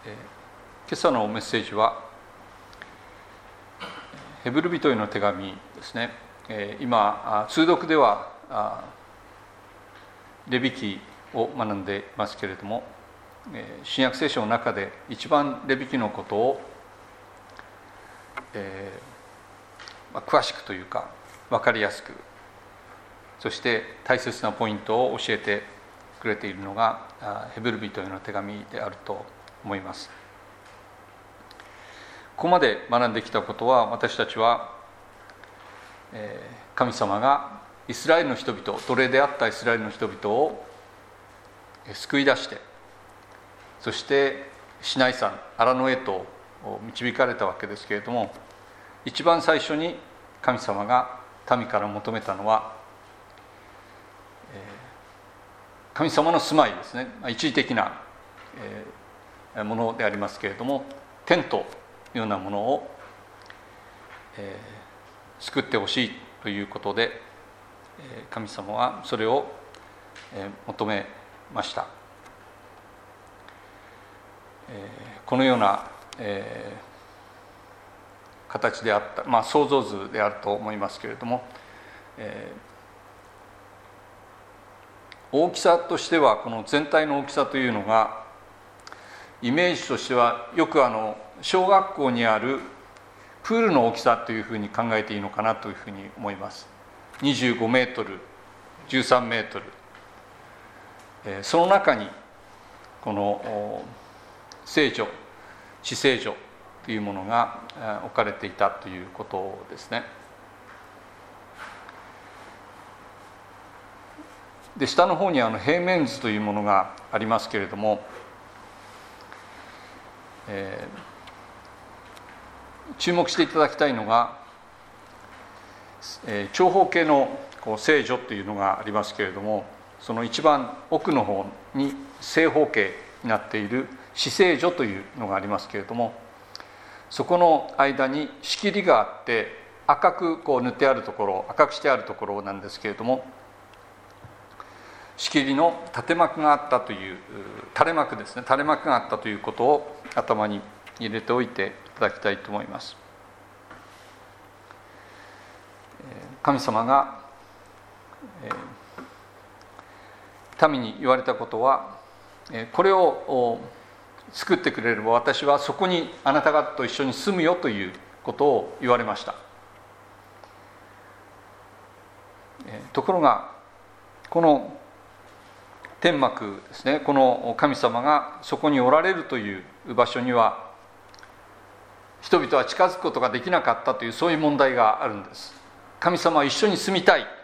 今朝のメッセージはヘブル人への手紙ですね。今通読ではレビ記を学んでいますけれども、新約聖書の中で一番レビ記のことを、詳しくというか分かりやすく、そして大切なポイントを教えてくれているのがヘブル人への手紙であると思います。ここまで学んできたことは、私たちは神様がイスラエルの人々、奴隷であったイスラエルの人々を救い出して、そしてシナイ山アラノへと導かれたわけですけれども、一番最初に神様が民から求めたのは神様の住まいですね。一時的なものでありますけれども、テントのようなものを作ってほしいということで、神様はそれを求めました。このような形であった、想像図であると思いますけれども、大きさとしてはこの全体の大きさというのがイメージとしてはよく小学校にあるプールの大きさというふうに考えていいのかなというふうに思います。25メートル、13メートル、その中にこの聖所、至聖所というものが置かれていたということですね。で、下の方に平面図というものがありますけれども、注目していただきたいのが、長方形の聖所というのがありますけれども、その一番奥の方に正方形になっている至聖所というのがありますけれども、そこの間に仕切りがあって、赤く塗ってあるところ、赤くしてあるところなんですけれども、仕切りの縦幕があったという、垂れ幕ですね、垂れ幕があったということを頭に入れておいていただきたいと思います。神様が民に言われたことは、これを作ってくれれば私はそこにあなた方と一緒に住むよということを言われました。ところがこの天幕ですね、この神様がそこにおられるという場所には人々は近づくことができなかったという、そういう問題があるんです。神様は一緒に住みたい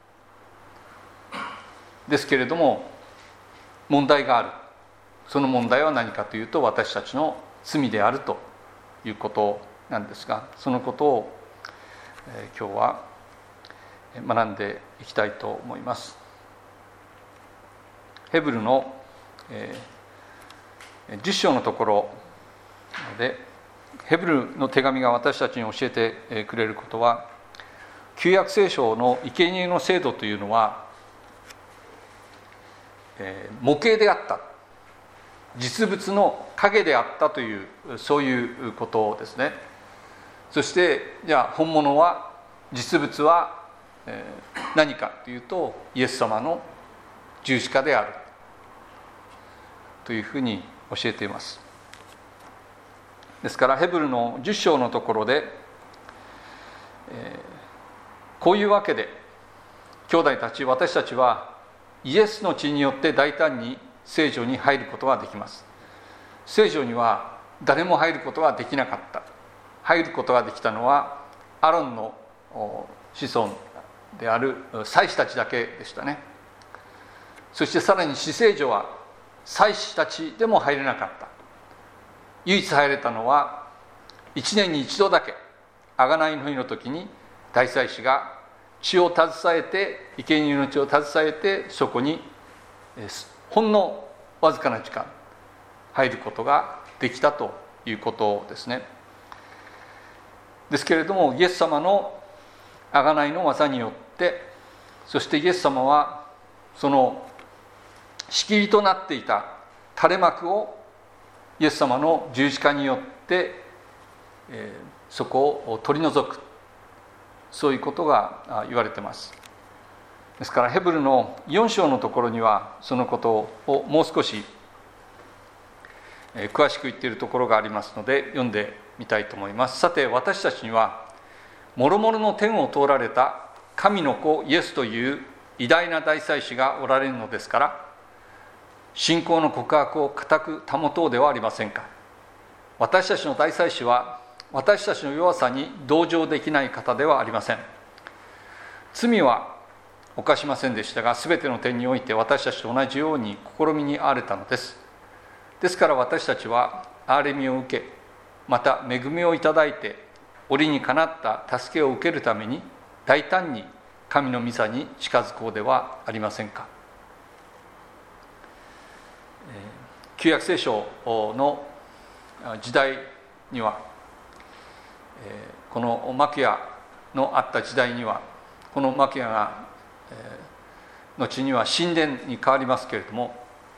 ですけれども、問題がある。その問題は何かというと、私たちの罪であるということなんですが、そのことを今日は学んでいきたいと思います。ヘブルの10章のところで、ヘブルの手紙が私たちに教えてくれることは、旧約聖書の生贄の制度というのは模型であった、実物の影であったという、そういうことですね。そしてじゃあ本物は、実物は何かというと、イエス様の十字架であるというふうに教えています。ですからヘブルの10章のところで、こういうわけで兄弟たち、私たちはイエスの血によって大胆に聖所に入ることができます。聖所には誰も入ることができなかった。入ることができたのはアロンの子孫である祭司たちだけでしたね。そしてさらに至聖所は祭司たちでも入れなかった。唯一入れたのは1年に1度だけ、贖いの日の時に大祭司が血を携えて、生贄の血を携えて、そこにほんのわずかな時間入ることができたということですね。ですけれども、イエス様の贖いの技によって、そしてイエス様はその仕切りとなっていた垂れ幕をイエス様の十字架によって、そこを取り除く、そういうことが言われています。ですからヘブルの4章のところにはそのことをもう少し詳しく言っているところがありますので読んでみたいと思います。さて、私たちには諸々の天を通られた神の子イエスという偉大な大祭司がおられるのですから、信仰の告白を固く保とうではありませんか。私たちの大祭司は私たちの弱さに同情できない方ではありません。罪は犯しませんでしたが、すべての点において私たちと同じように試みに遭われたのです。ですから私たちは憐れみを受け、また恵みをいただいて、折にかなった助けを受けるために大胆に神の御座に近づこうではありませんか。旧約聖書の時代には、このマキアのあった時代には、このマキアが後には神殿に変わりますけれども、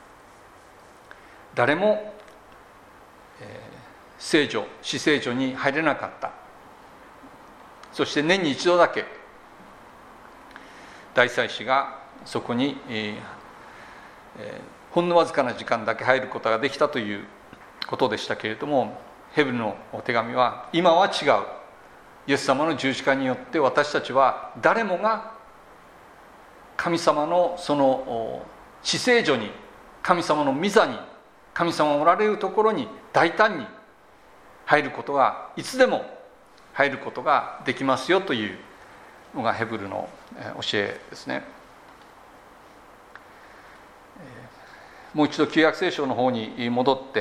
誰も聖所、至聖所に入れなかった。そして年に一度だけ大祭司がそこに、ほんのわずかな時間だけ入ることができたということでしたけれども、ヘブルのお手紙は今は違う。イエス様の十字架によって私たちは誰もが神様のその至聖所に、神様の御座に、神様がおられるところに大胆に入ることが、いつでも入ることができますよというのがヘブルの教えですね。もう一度旧約聖書の方に戻って、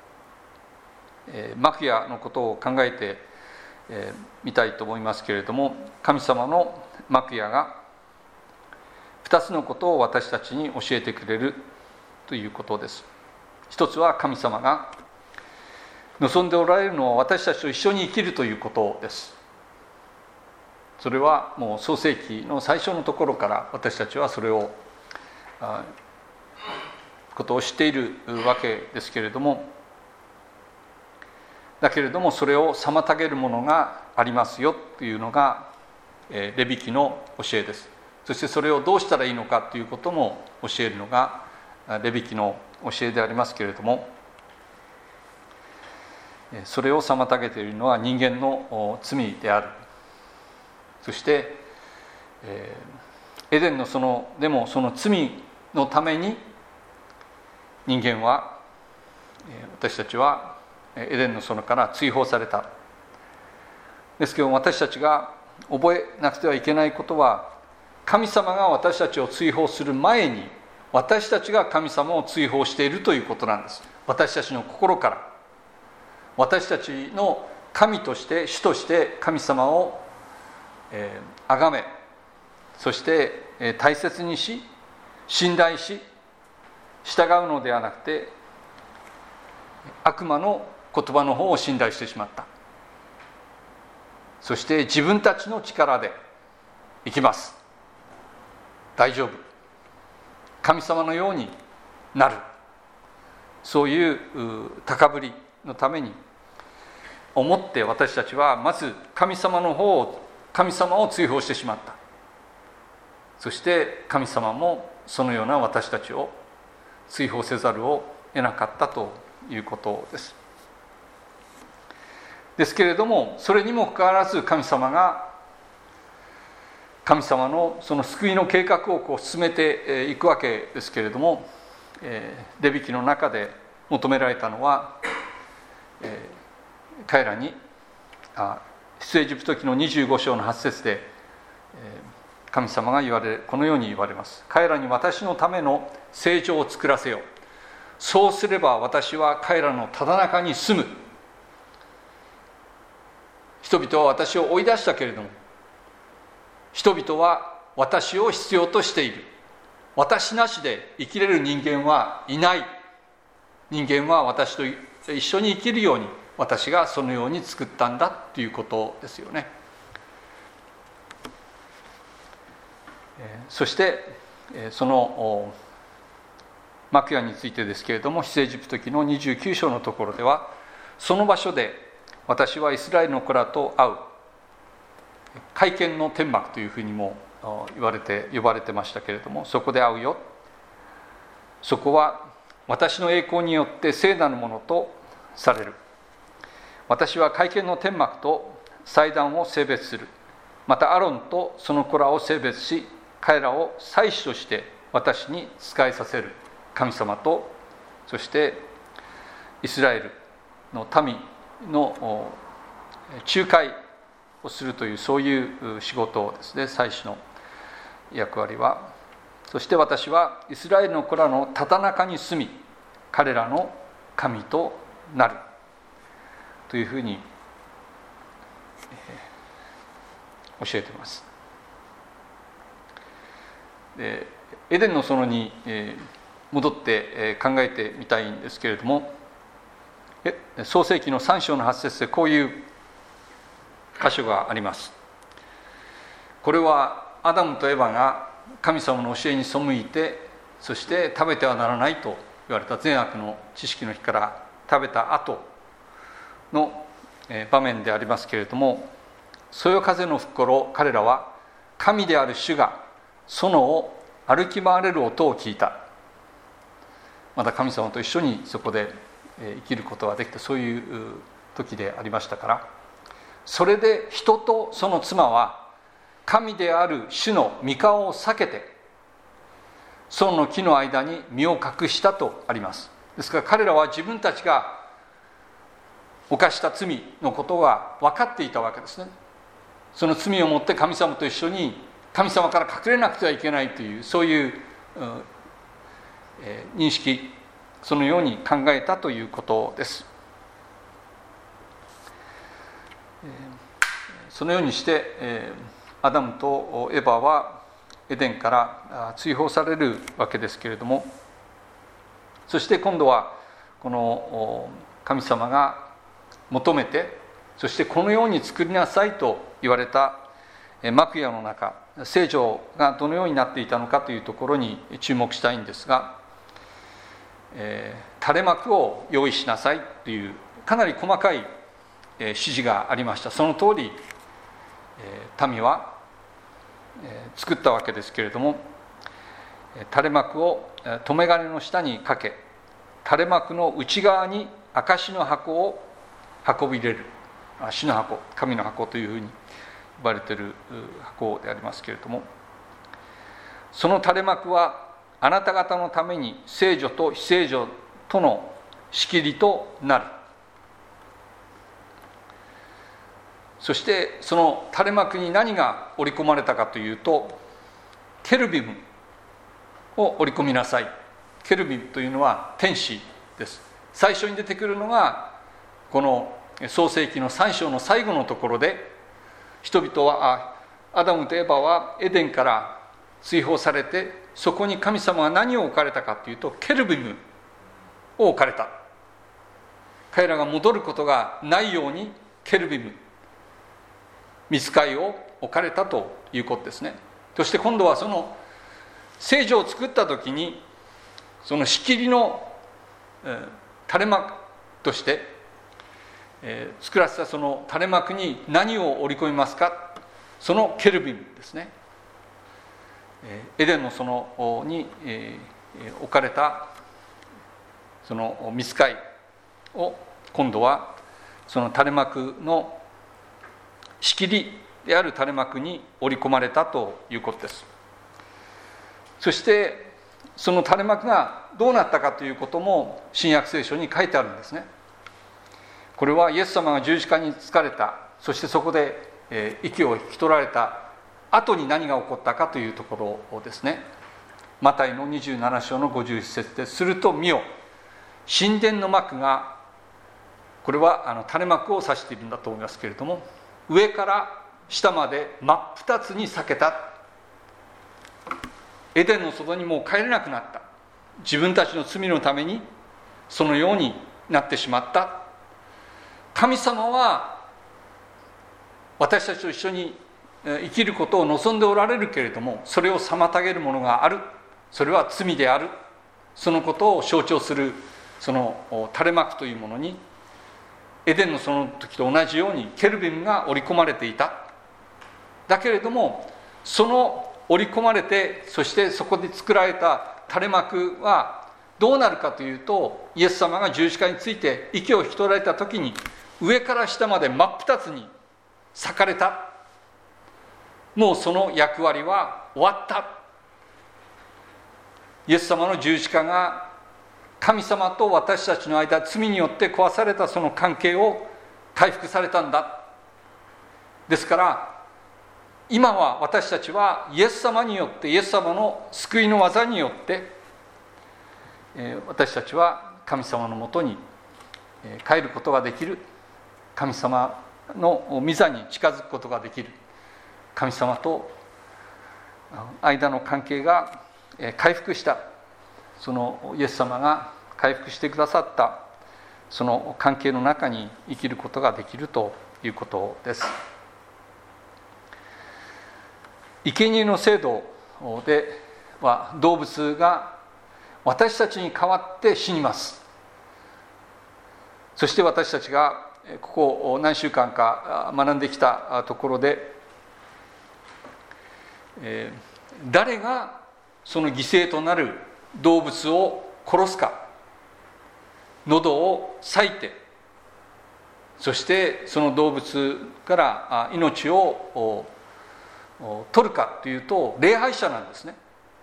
マキアのことを考えてみたいと思いますけれども、神様のマキアが2つのことを私たちに教えてくれるということです。一つは神様が望んでおられるのは私たちと一緒に生きるということです。それはもう創世記の最初のところから私たちはそれをことを知っているわけですけれども、だけれどもそれを妨げるものがありますよというのがレビ記の教えです。そしてそれをどうしたらいいのかということも教えるのがレビ記の教えでありますけれども、それを妨げているのは人間の罪である。そしてエデンのでもその罪のために人間は、私たちはエデンの園から追放された。ですけど私たちが覚えなくてはいけないことは、神様が私たちを追放する前に私たちが神様を追放しているということなんです。私たちの心から、私たちの神として主として神様を崇め、そして大切にし信頼し従うのではなくて、悪魔の言葉の方を信頼してしまった。そして自分たちの力で生きます、大丈夫、神様のようになる、そういう高ぶりのために思って私たちはまず神様を追放してしまった。そして神様もそのような私たちを追放せざるを得なかったということです。ですけれども、それにもかかわらず神様のその救いの計画を進めていくわけですけれども、レビ記の中で求められたのは、彼らに出エジプト記の25章の8節で神様がこのように言われます。彼らに私のための聖所を作らせよ。そうすれば私は彼らのただ中に住む。人々は私を追い出したけれども、人々は私を必要としている。私なしで生きれる人間はいない。人間は私と一緒に生きるように私がそのように作ったんだということですよね。そしてその幕屋についてですけれども、出エジプト記の29章のところでは、その場所で私はイスラエルの子らと会う、会見の天幕というふうにも呼ばれてましたけれども、そこで会うよ。そこは私の栄光によって聖なるものとされる。私は会見の天幕と祭壇を性別する。またアロンとその子らを性別し、彼らを祭司として私に仕えさせる。神様と、そしてイスラエルの民の仲介をするという、そういう仕事ですね、祭司の役割は。そして私はイスラエルの子らのただ中に住み、彼らの神となるというふうに教えています。エデンの園に戻って考えてみたいんですけれども、創世記の3章の8節でこういう箇所があります。これはアダムとエバが神様の教えに背いて、そして食べてはならないと言われた善悪の知識の木から食べた後の場面でありますけれども、そよ風の吹く頃、彼らは神である主が園を歩き回れる音を聞いた。また神様と一緒にそこで生きることができた、そういう時でありましたから、それで人とその妻は神である主の御顔を避けて園の木の間に身を隠したとあります。ですから彼らは自分たちが犯した罪のことが分かっていたわけですね。その罪をもって神様と一緒に神様から隠れなくてはいけないという、そういう認識、そのように考えたということです。そのようにしてアダムとエバはエデンから追放されるわけですけれども、そして今度はこの神様が求めて、そしてこのように作りなさいと言われた幕屋の中、聖女がどのようになっていたのかというところに注目したいんですが、垂れ幕を用意しなさいというかなり細かい指示がありました。その通り民は作ったわけですけれども、垂れ幕を留め金の下にかけ、垂れ幕の内側に証の箱を運び入れる、主の箱、神の箱というふうに呼ばれている箱でありますけれども、その垂れ幕はあなた方のために聖女と非聖女との仕切りとなる。そしてその垂れ幕に何が織り込まれたかというと、ケルビムを織り込みなさい。ケルビムというのは天使です。最初に出てくるのがこの創世記の3章の最後のところで、人々はアダムとエバはエデンから追放されて、そこに神様が何を置かれたかというと、ケルビムを置かれた。彼らが戻ることがないようにケルビム、御使いを置かれたということですね。そして今度はその聖女を作った時に、その仕切りの垂れ幕として作らせたその垂れ幕に何を織り込みますか。そのケルビムですね。エデンの園に置かれたその御使いを今度はその垂れ幕の仕切りである垂れ幕に織り込まれたということです。そしてその垂れ幕がどうなったかということも新約聖書に書いてあるんですね。これはイエス様が十字架につかれた、そしてそこで息を引き取られた後に何が起こったかというところですね。マタイの27章の51節で、すると見よ、神殿の幕が、これは垂れ幕を指しているんだと思いますけれども、上から下まで真っ二つに裂けた。エデンの外にもう帰れなくなった。自分たちの罪のためにそのようになってしまった。神様は私たちと一緒に生きることを望んでおられるけれども、それを妨げるものがある。それは罪である。 そのことを象徴するその垂れ幕というものに、エデンのその時と同じようにケルビムが織り込まれていた。だけれども、その織り込まれて、そしてそこで作られた垂れ幕はどうなるかというと、イエス様が十字架について息を引き取られた時に、上から下まで真っ二つに裂かれた。もうその役割は終わった。イエス様の十字架が神様と私たちの間、罪によって壊されたその関係を回復されたんだ。ですから今は私たちはイエス様によって、イエス様の救いの技によって、私たちは神様のもとに帰ることができる。神様の御座に近づくことができる。神様と間の関係が回復した、そのイエス様が回復してくださったその関係の中に生きることができるということです。生贄の制度では、動物が私たちに代わって死にます。そして私たちがここ何週間か学んできたところで、誰がその犠牲となる動物を殺すか、喉を裂いて、そしてその動物から命を取るかというと、礼拝者なんですね。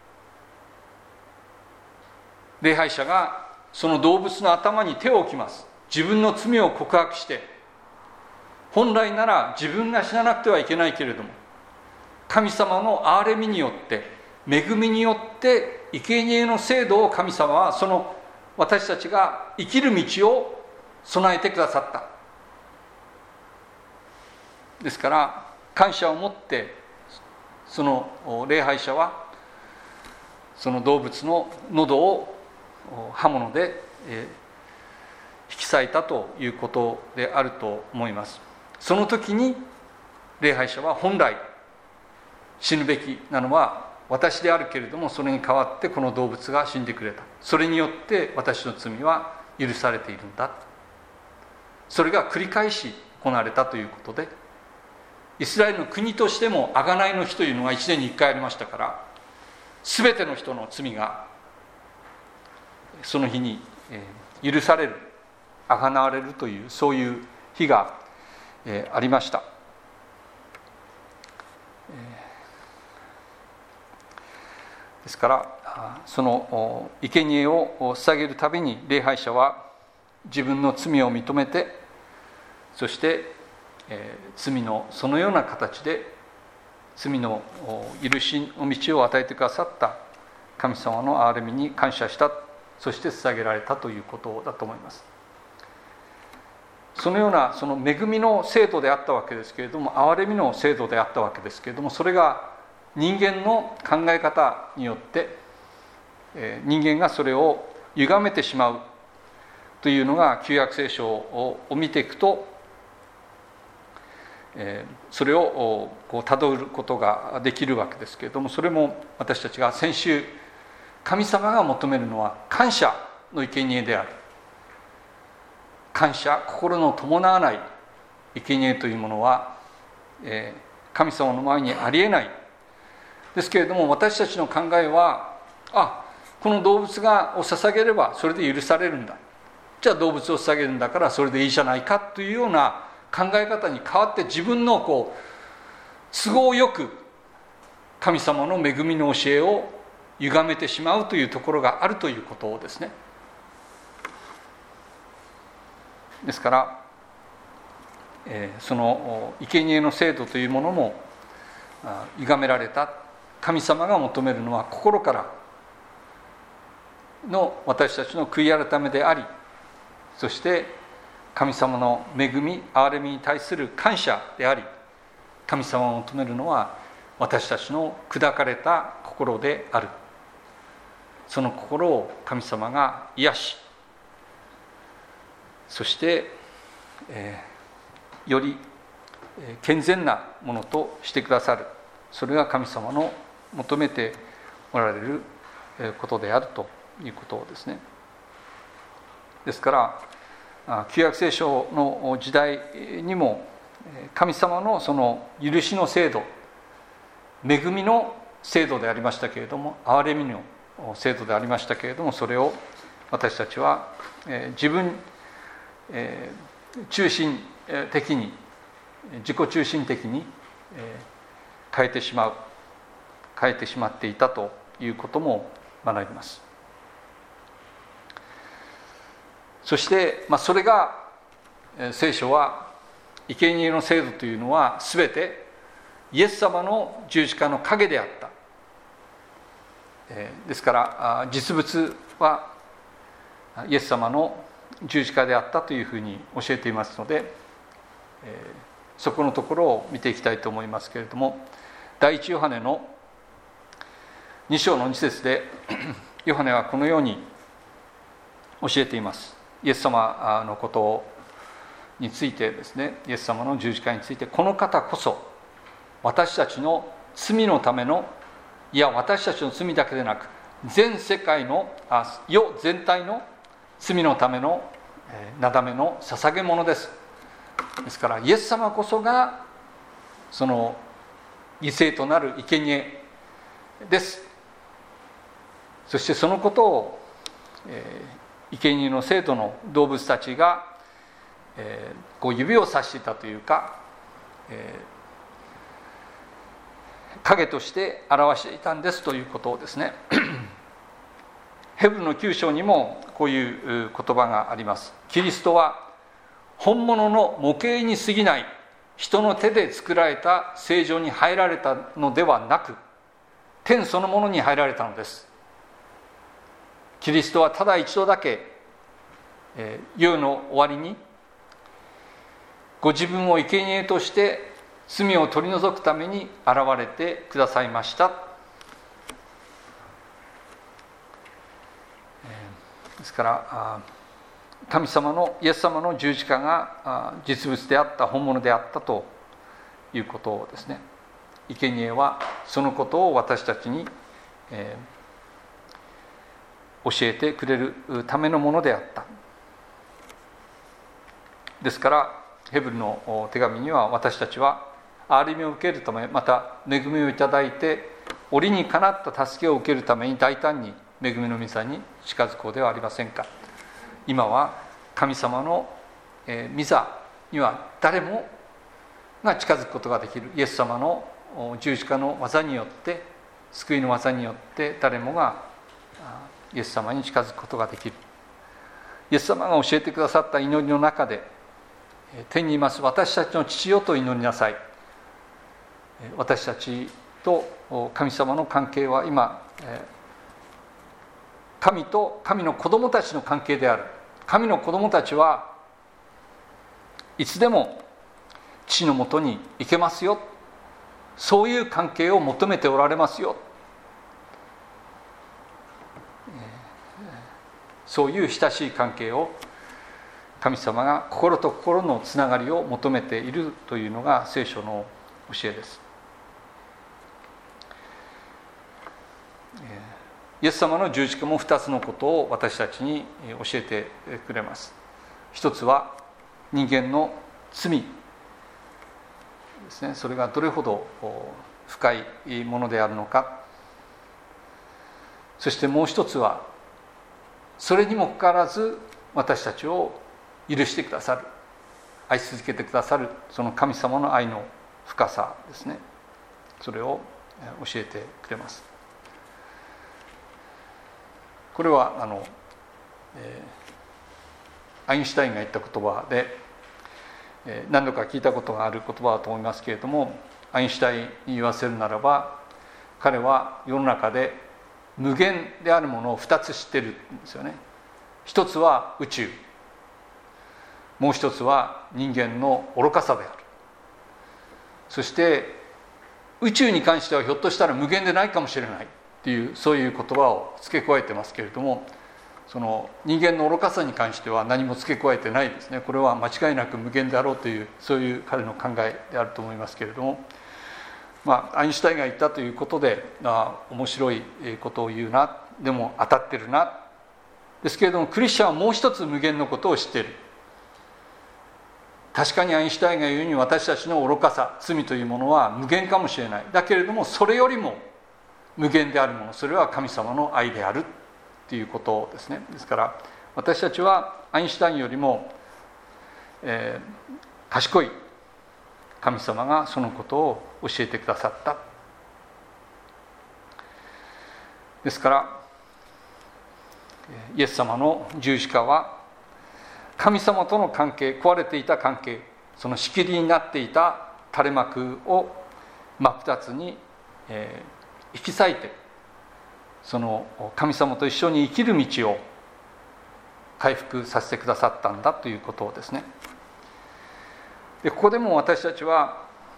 礼拝者がその動物の頭に手を置きます。自分の罪を告白して、本来なら自分が死ななくてはいけないけれども、神様の憐れみによって、恵みによって生贄の制度を神様はその私たちが生きる道を備えてくださった。ですから感謝を持ってその礼拝者はその動物の喉を刃物で引き裂いたということであると思います。その時に礼拝者は本来死ぬべきなのは私であるけれども、それに代わってこの動物が死んでくれた。それによって私の罪は許されているんだ。それが繰り返し行われたということで、イスラエルの国としても贖いの日というのが1年に1回ありましたから、全ての人の罪がその日に許される、贖われるという、そういう日がありました。ですからその生贄を捧げるたびに礼拝者は自分の罪を認めて、そして罪のそのような形で罪の許しの道を与えてくださった神様の憐れみに感謝した、そして捧げられたということだと思います。そのようなその恵みの制度であったわけですけれども、憐れみの制度であったわけですけれども、それが人間の考え方によって人間がそれを歪めてしまうというのが旧約聖書を見ていくと、それをたどることができるわけですけれども、それも私たちが先週神様が求めるのは感謝の生贄である。感謝、心の伴わない生贄というものは神様の前にありえないですけれども、私たちの考えは、この動物を捧げればそれで許されるんだ、じゃあ動物を捧げるんだからそれでいいじゃないかというような考え方に変わって、自分の都合よく神様の恵みの教えを歪めてしまうというところがあるということですね。ですから、その生贄の制度というものも歪められた。神様が求めるのは心からの私たちの悔い改めであり、そして神様の恵み、憐れみに対する感謝であり、神様を求めるのは私たちの砕かれた心である。その心を神様が癒し、そして、より健全なものとしてくださる。それが神様の求めておられることであるということですね。ですから旧約聖書の時代にも神様のその許しの制度、恵みの制度でありましたけれども、憐れみの制度でありましたけれども、それを私たちは自分中心的に、自己中心的に変えてしまっていたということも学びます。そして、それが聖書は生贄の制度というのは全てイエス様の十字架の影であった。ですから実物はイエス様の十字架であったというふうに教えていますので、そこのところを見ていきたいと思いますけれども、第一ヨハネの2章の2節でヨハネはこのように教えています。イエス様のことについてですね、イエス様の十字架について、この方こそ私たちの罪のための、いや私たちの罪だけでなく全世界の世全体の罪のためのなだめの捧げ物です。ですからイエス様こそがその犠牲となる生贄です。そしてそのことを生贄の制度の動物たちがこう指をさしていたというか、影として表していたんですということをですねヘブルの9章にもこういう言葉があります。キリストは本物の模型に過ぎない人の手で作られた聖所に入られたのではなく、天そのものに入られたのです。キリストはただ一度だけ、世の終わりにご自分を生贄として罪を取り除くために現れてくださいました。ですから神様のイエス様の十字架が実物であった、本物であったということをですね、生贄はそのことを私たちに教えてくれるためのものであった。ですからヘブルの手紙には、私たちは憐れみを受けるため、また恵みをいただいて折にかなった助けを受けるために大胆に恵みの御座に近づこうではありませんか。今は神様の御座には誰もが近づくことができる。イエス様の十字架の技によって、救いの技によって誰もがイエス様に近づくことができる。イエス様が教えてくださった祈りの中で、天にいます私たちの父よと祈りなさい。私たちと神様の関係は今、神と神の子供たちの関係である。神の子供たちはいつでも父のもとに行けますよ。そういう関係を求めておられますよ。そういう親しい関係を神様が心と心のつながりを求めているというのが聖書の教えです。イエス様の十字架も2つのことを私たちに教えてくれます。一つは人間の罪ですね。それがどれほど深いものであるのか。そしてもう一つは、それにもかかわらず私たちを許してくださる、愛し続けてくださるその神様の愛の深さですね。それを教えてくれます。これはアインシュタインが言った言葉で、何度か聞いたことがある言葉だと思いますけれども、アインシュタインに言わせるならば、彼は世の中で無限であるものを2つ知ってるんですよね。一つは宇宙、もう一つは人間の愚かさである。そして宇宙に関してはひょっとしたら無限でないかもしれないっていう、そういう言葉を付け加えてますけれども、その人間の愚かさに関しては何も付け加えてないですね。これは間違いなく無限であろうという、そういう彼の考えであると思いますけれども、アインシュタインが言ったということで面白いことを言うな、でも当たってるなですけれども、クリスチャンはもう一つ無限のことを知っている。確かにアインシュタインが言うように、私たちの愚かさ、罪というものは無限かもしれない。だけれども、それよりも無限であるもの、それは神様の愛であるということですね。ですから私たちはアインシュタインよりも、賢い神様がそのことを教えてくださった。ですからイエス様の十字架は神様との関係、壊れていた関係、その仕切りになっていた垂れ幕を真っ二つに引き裂いて、その神様と一緒に生きる道を回復させてくださったんだということですね。でここでも私たちは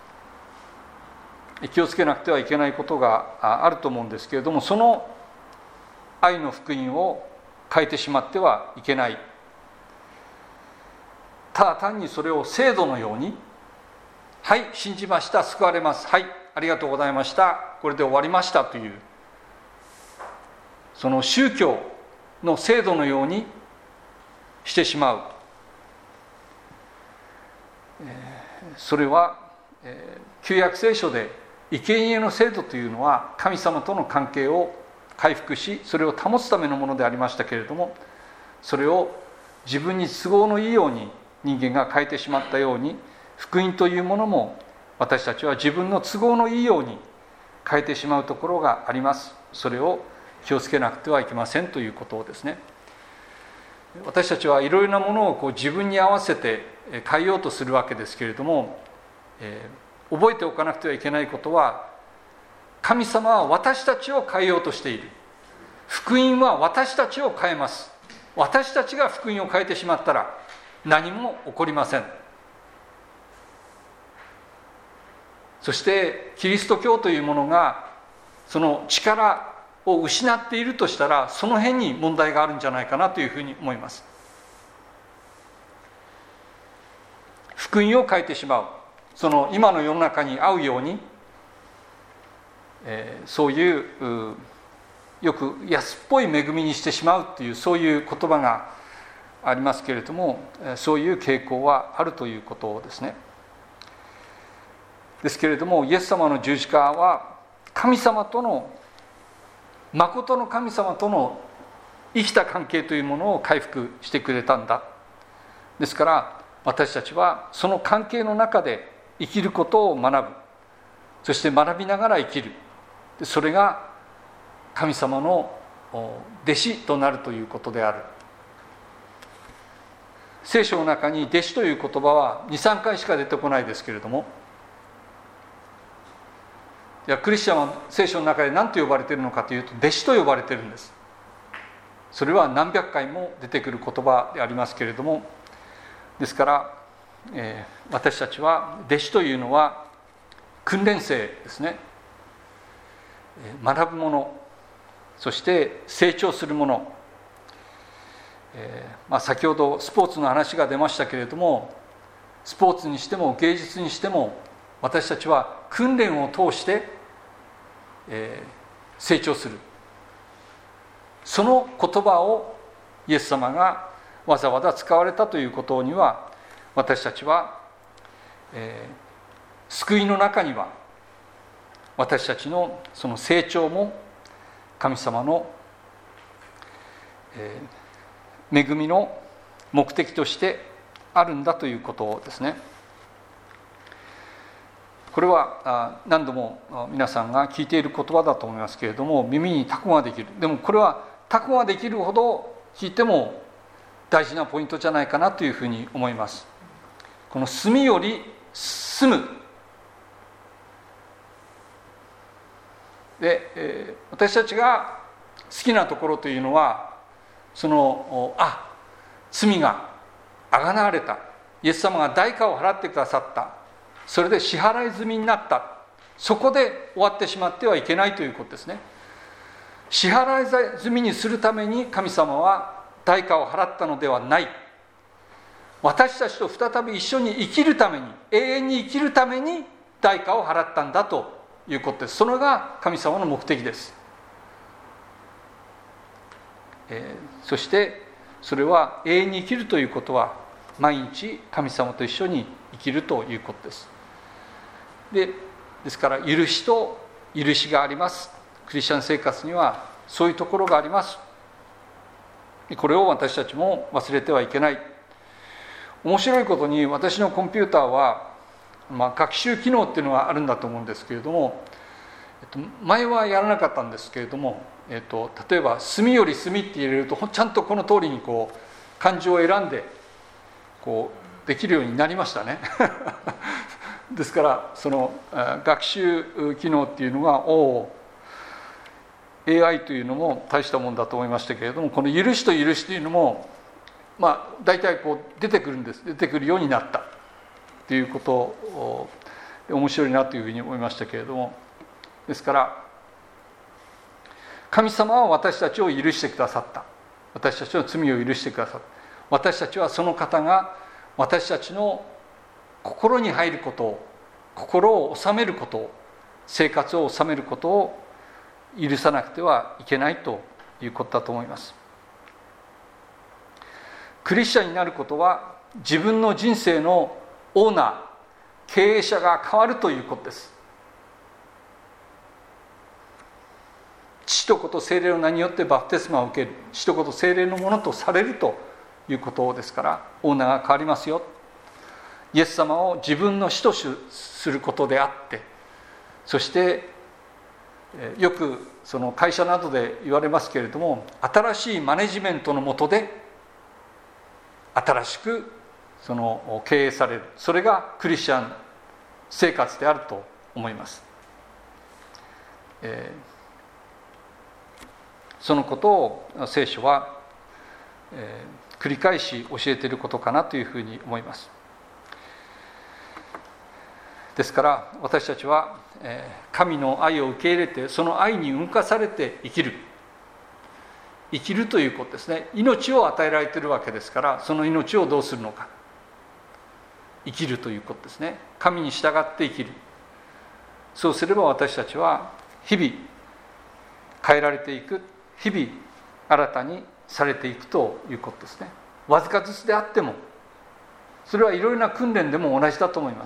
気をつけなくてはいけないことがあると思うんですけれども、その愛の福音を変えてしまってはいけない。ただ単にそれを制度のように、はい、信じました、救われます、はい、ありがとうございました、これで終わりましたという、その宗教の制度のようにしてしまう。それは旧約聖書で生贄の制度というのは神様との関係を回復し、それを保つためのものでありましたけれども、それを自分に都合のいいように人間が変えてしまったように、福音というものも私たちは自分の都合のいいように変えてしまうところがあります。それを気をつけなくてはいけませんということですね。私たちはいろいろなものを自分に合わせて変えようとするわけですけれども、覚えておかなくてはいけないことは、神様は私たちを変えようとしている。福音は私たちを変えます。私たちが福音を変えてしまったら何も起こりません。そしてキリスト教というものがその力を失っているとしたら、その辺に問題があるんじゃないかなというふうに思います。福音を変えてしまう、その今の世の中に合うように、そういうよく安っぽい恵みにしてしまうという、そういう言葉がありますけれども、そういう傾向はあるということですね。ですけれども、イエス様の十字架は神様との、誠の神様との生きた関係というものを回復してくれたんだ。ですから私たちはその関係の中で生きることを学ぶ。そして学びながら生きる。それが神様の弟子となるということである。聖書の中に弟子という言葉は 2,3 回しか出てこないですけれども、いやクリスチャンは聖書の中で何と呼ばれているのかというと、弟子と呼ばれているんです。それは何百回も出てくる言葉でありますけれども、ですから、私たちは弟子というのは訓練生ですね。学ぶもの、そして成長するもの、先ほどスポーツの話が出ましたけれども、スポーツにしても芸術にしても私たちは訓練を通して、成長する。その言葉をイエス様がわざわざ使われたということには、私たちは、救いの中には私たちのその成長も神様の、恵みの目的としてあるんだということですね。これは何度も皆さんが聞いている言葉だと思いますけれども、耳にタコができる。でもこれはタコができるほど聞いても大事なポイントじゃないかなというふうに思います。この住みより住むで、私たちが好きなところというのは、その罪があがなわれた、イエス様が代価を払ってくださった、それで支払い済みになった、そこで終わってしまってはいけないということですね。支払い済みにするために神様は代価を払ったのではない。私たちと再び一緒に生きるために、永遠に生きるために代価を払ったんだということです。それが神様の目的です。 そしてそれは永遠に生きるということは毎日神様と一緒に生きるということです。ですから許しと許しがあります。クリスチャン生活にはそういうところがあります。これを私たちも忘れてはいけない。面白いことに私のコンピューターは、学習機能っていうのはあるんだと思うんですけれども、前はやらなかったんですけれども、例えば墨より墨って入れるとちゃんとこの通りに漢字を選んでできるようになりましたねですからその学習機能っていうのがAI というのも大したもんだと思いましたけれども、この許しと許しというのも大体出てくるようになったということを面白いなというふうに思いましたけれども、ですから神様は私たちを許してくださった。私たちの罪を許してくださった。私たちはその方が私たちの心に入ることを、心を収めることを、生活を収めることを許さなくてはいけないということだと思います。クリスチャンになることは自分の人生のオーナー、経営者が変わるということです。父と子と聖霊の名によってバプテスマを受ける、父と子と聖霊のものとされるということですから、オーナーが変わりますよ。イエス様を自分の使徒することであって、そしてよくその会社などで言われますけれども、新しいマネジメントの下で新しくその経営される、それがクリスチャン生活であると思います。そのことを聖書は、繰り返し教えていることかなというふうに思います。ですから私たちは神の愛を受け入れて、その愛に動かされて生きるということですね。命を与えられているわけですから、その命をどうするのか、生きるということですね。神に従って生きる。そうすれば私たちは日々変えられていく、日々新たにされていくということですね。わずかずつであっても、それはいろいろな訓練でも同じだと思います。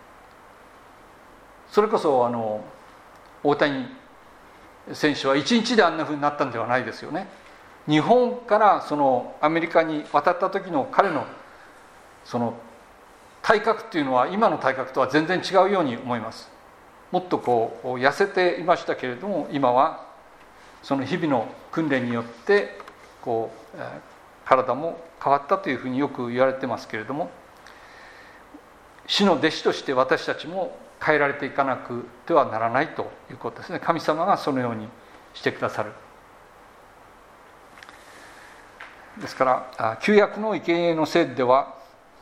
それこそ大谷選手は一日であんなふうになったんではないですよね。日本からそのアメリカに渡った時の彼のその体格っていうのは今の体格とは全然違うように思います。もっと痩せていましたけれども、今はその日々の訓練によって体も変わったというふうによく言われてますけれども、主の弟子として私たちも変えられていかなくてはならないということですね。神様がそのようにしてくださる。ですから旧約の生贄の制度では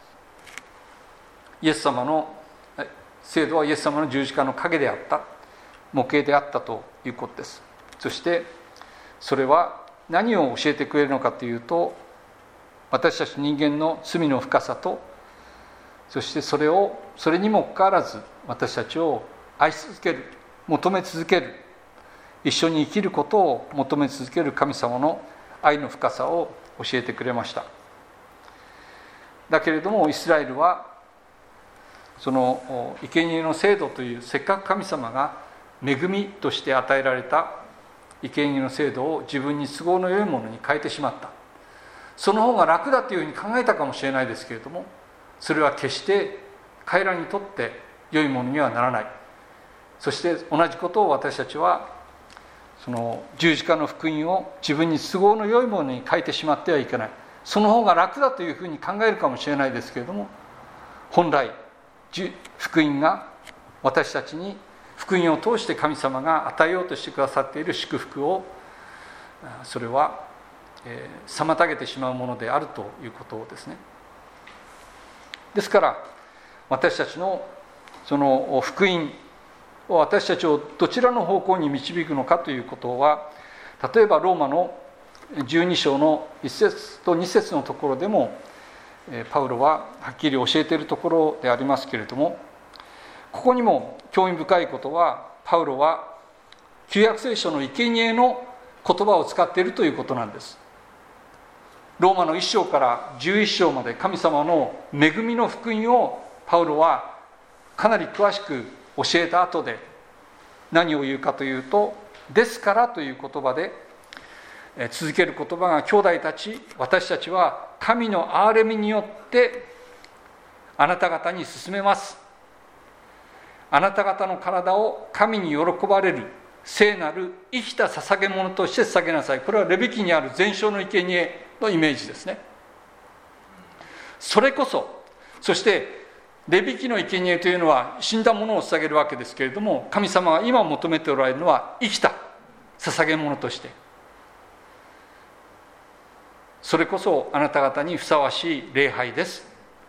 制度はイエス様の十字架の影であった、模型であったということです。そしてそれは何を教えてくれるのかというと、私たち人間の罪の深さと、そしてそれにもかかわらず私たちを愛し続ける、求め続ける、一緒に生きることを求め続ける神様の愛の深さを教えてくれました。だけれどもイスラエルはその生贄の制度という、せっかく神様が恵みとして与えられた生贄の制度を自分に都合の良いものに変えてしまった。その方が楽だというふうに考えたかもしれないですけれども、それは決して彼らにとって良いものにはならない。そして同じことを私たちはその十字架の福音を自分に都合の良いものに変えてしまってはいけない。その方が楽だというふうに考えるかもしれないですけれども、本来福音が私たちに、福音を通して神様が与えようとしてくださっている祝福を、それは妨げてしまうものであるということですね。ですから私たちのその福音を私たちをどちらの方向に導くのかということは、例えばローマの12章の1節と2節のところでもパウロははっきり教えているところでありますけれども、ここにも興味深いことは、パウロは旧約聖書の生贄の言葉を使っているということなんです。 ローマの1章から11章まで神様の恵みの福音をパウロはかなり詳しく教えた後で何を言うかというと、ですからという言葉で続ける言葉が、兄弟たち、私たちは神の憐れみによってあなた方に勧めます。あなた方の体を神に喜ばれる聖なる生きた捧げ物として捧げなさい。これはレビ記にある全焼の生贄のイメージですね。それこそ、そしてレビ記の生贄というのは死んだものを捧げるわけですけれども、神様が今求めておられるのは生きた捧げ物として、それこそあなた方にふさわしい礼拝です。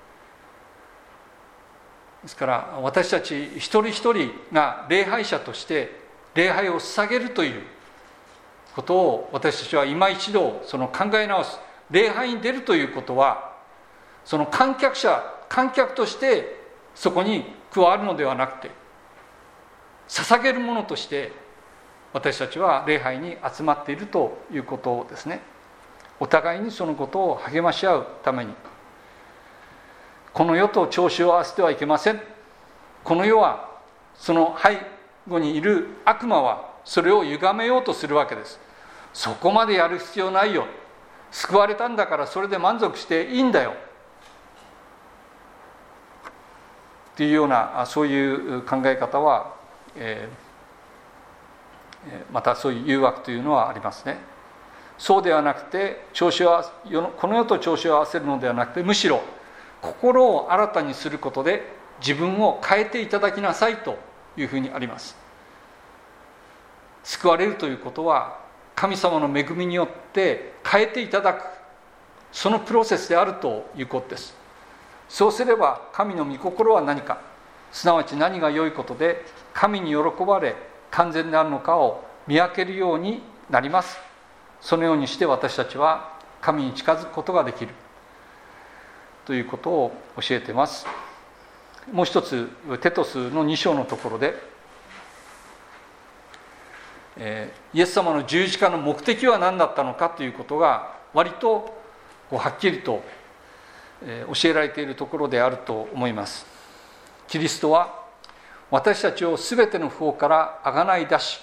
ですから私たち一人一人が礼拝者として礼拝を捧げるということを、私たちは今一度その考え直す。礼拝に出るということは、その観客としてそこに加わるのではなくて、捧げるものとして私たちは礼拝に集まっているということですね。お互いにそのことを励まし合うために、この世と調子を合わせてはいけません。この世は、その背後にいる悪魔はそれを歪めようとするわけです。そこまでやる必要ないよ、救われたんだからそれで満足していいんだよっていうような、そういう考え方は、またそういう誘惑というのはありますね。そうではなくて、この世と調子を合わせるのではなくて、むしろ心を新たにすることで自分を変えていただきなさいというふうにあります。救われるということは神様の恵みによって変えていただく、そのプロセスであるということです。そうすれば神の御心は何か、すなわち何が良いことで神に喜ばれ完全であるのかを見分けるようになります。そのようにして私たちは神に近づくことができるということを教えています。もう一つ、テトスの2章のところで、イエス様の十字架の目的は何だったのかということが割とはっきりと教えられているところであると思います。キリストは私たちをすべての不法からあがない出し、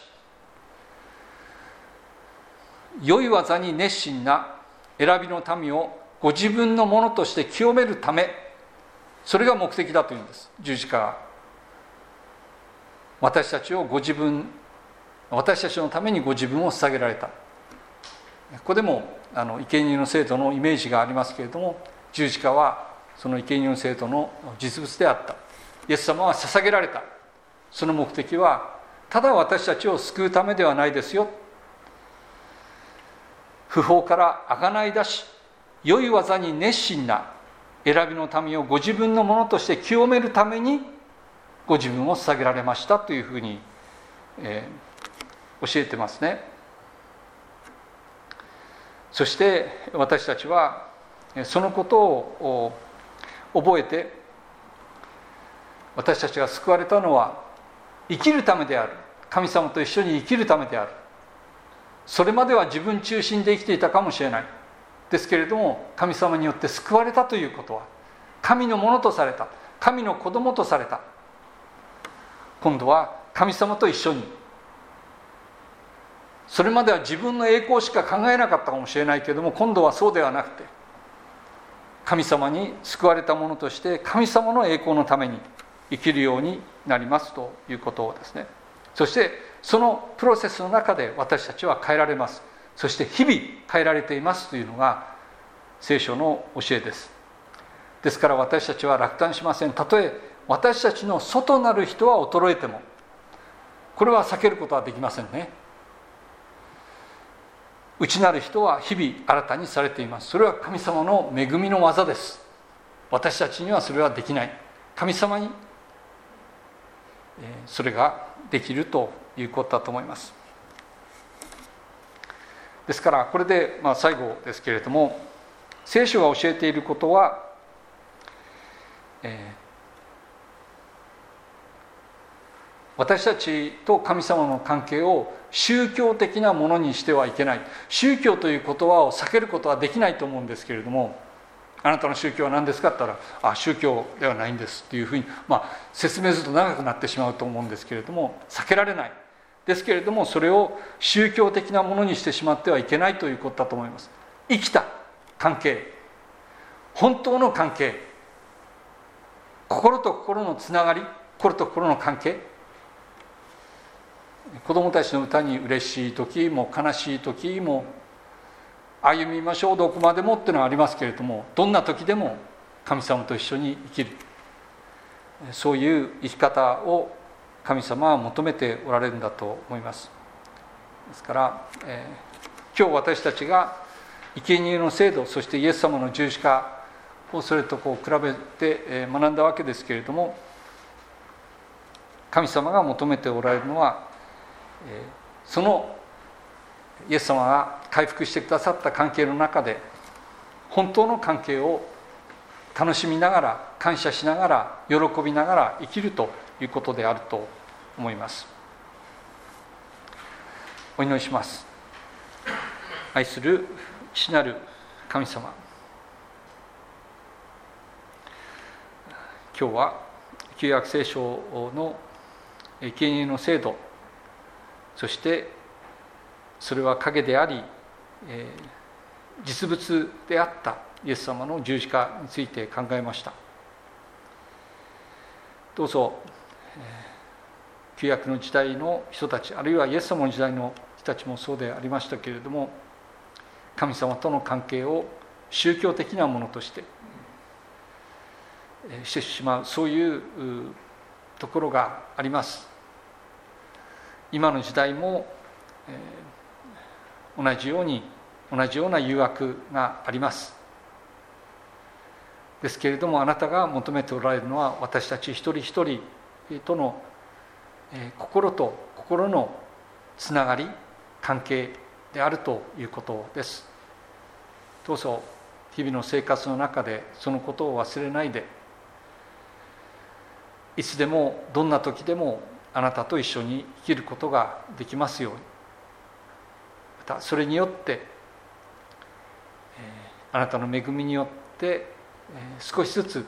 良い技に熱心な選びの民をご自分のものとして清めるため、それが目的だというんです。十字架が私たちのためにご自分を捧げられた。ここでも生贄の制度のイメージがありますけれども、十字架はその生贄の制度の実物であった。イエス様は捧げられた。その目的はただ私たちを救うためではないですよ。不法からあがない出し、良い技に熱心な選びの民をご自分のものとして清めるためにご自分を捧げられましたというふうに、教えてますね。そして私たちはそのことを覚えて、私たちが救われたのは生きるためである。神様と一緒に生きるためである。それまでは自分中心で生きていたかもしれないですけれども、神様によって救われたということは、神のものとされた、神の子供とされた。今度は神様と一緒に、それまでは自分の栄光しか考えなかったかもしれないけれども、今度はそうではなくて、神様に救われたものとして神様の栄光のために生きるようになりますということですね。そしてそのプロセスの中で私たちは変えられます。そして日々変えられていますというのが聖書の教えです。ですから私たちは落胆しません。たとえ私たちの外なる人は衰えても、これは避けることはできませんね。内なる人は日々新たにされています。それは神様の恵みの技です。私たちにはそれはできない。神様にそれができるということだと思います。ですからこれで最後ですけれども、聖書が教えていることは、 私たちと神様の関係を宗教的なものにしてはいけない。宗教という言葉を避けることはできないと思うんですけれども、あなたの宗教は何ですかって言ったら、宗教ではないんですっていうふうに、説明すると長くなってしまうと思うんですけれども、避けられない。ですけれども、それを宗教的なものにしてしまってはいけないということだと思います。生きた関係、本当の関係、心と心のつながり、心と心の関係、子どもたちの歌に嬉しい時も悲しい時も歩みましょうどこまでもっていうのはありますけれども、どんな時でも神様と一緒に生きる、そういう生き方を神様は求めておられるんだと思います。ですから、今日私たちが生贄の制度、そしてイエス様の十字架をそれと比べて学んだわけですけれども、神様が求めておられるのは、そのイエス様が回復してくださった関係の中で本当の関係を楽しみながら、感謝しながら、喜びながら生きるということであると思います。お祈りします。愛する父なる神様、今日は旧約聖書の生贄の制度、そしてそれは影であり、実物であったイエス様の十字架について考えました。どうぞ旧約の時代の人たち、あるいはイエス様の時代の人たちもそうでありましたけれども、神様との関係を宗教的なものとしてしてしまう、そういうところがあります。今の時代も同じような誘惑があります。ですけれども、あなたが求めておられるのは、私たち一人一人との心と心のつながり、関係であるということです。どうぞ日々の生活の中でそのことを忘れないで、いつでもどんな時でもあなたと一緒に生きることができますように、またそれによってあなたの恵みによって少しずつ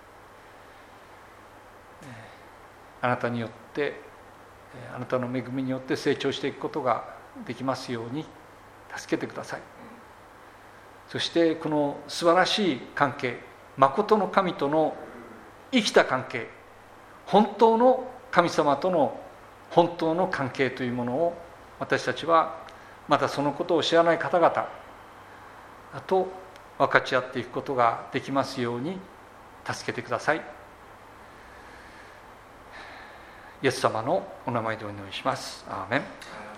あなたによってあなたの恵みによって成長していくことができますように助けてください。そしてこの素晴らしい関係、真の神との生きた関係、本当の神様との本当の関係というものを、私たちはまたそのことを知らない方々と分かち合っていくことができますように助けてください。イエス様のお名前でお祈りします。アーメン。